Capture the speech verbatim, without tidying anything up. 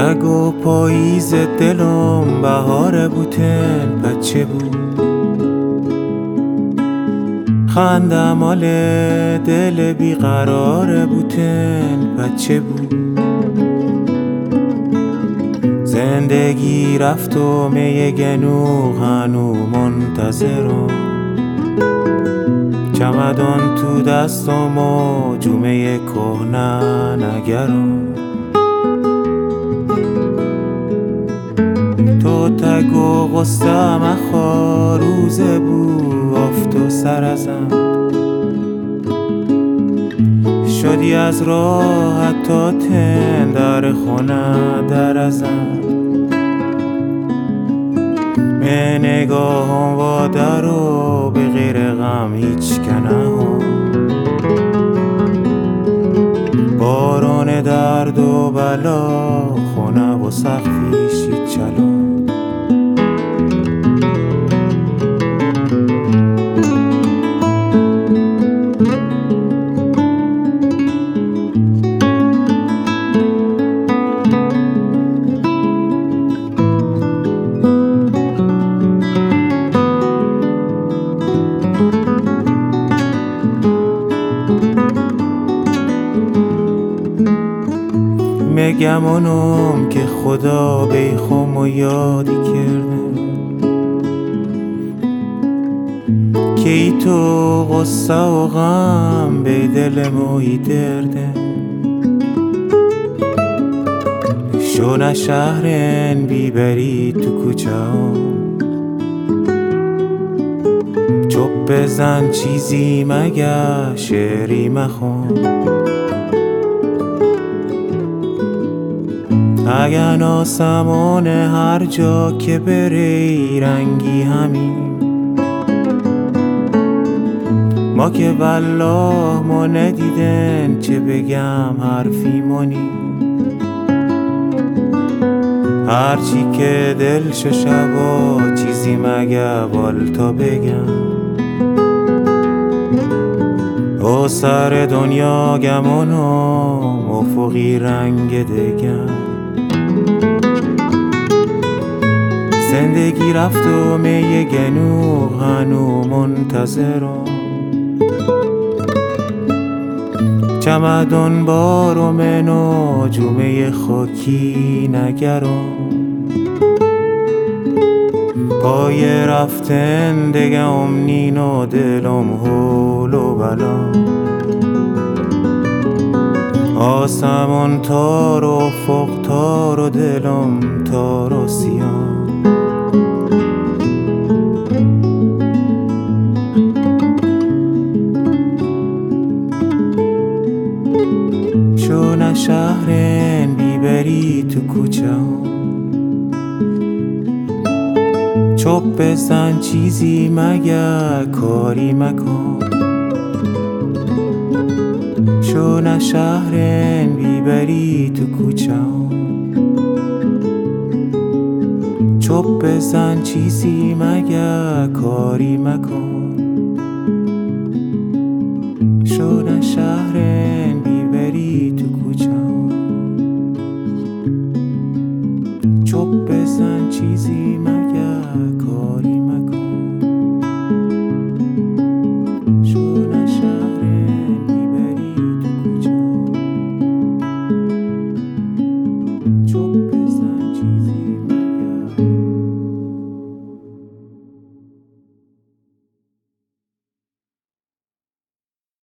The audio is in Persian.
تگ و پاییز دلم بهار بوتن بچه بود، خنده مال دل بیقرار بوتن بچه بود. زندگی رفت و می گنو هنو منتظرم، چمدان تو دستم و جومه کهنه نگرم. تو تگ و غصه مخواه روزه بود افت و سر ازم، شدی از راه حتی تن در خونه در ازم. به نگاهم و در و به غیر غم هیچ کنه هم، باران درد و بلا خونه و سقفیش هیچ چلا. میگمونم که خدا بیخم و یادی کرده، که ای تو غصه و غم به دل موی درده. شونه شهرن بیبری تو کوچه ها، چوب بزن چیزی مگه شعری مخون. اگه آسمان هر جا که بری رنگی همین، ما که والله ما ندیدن چه بگم حرفی مانی. هرچی که دل شو شبا چیزی مگه والتا بگم. او سر دنیا گمونم افقی رنگ دگم. زندگی رفت و می گنو هنو منتظرم، چمدان بارو منو جومه خاکی نگرم. پای رفتن دیگه امنین و دلم هول و بلا. آسمان تار و افق تار و دلم تار و سیاه. شونه شهرن بیبری تو کوچه ها، چوب بزن چیزی مگه کاری مکن. شونه شهرن بیبری تو کوچه ها، چوب بزن چیزی مگه کاری مکن. شونه شهرن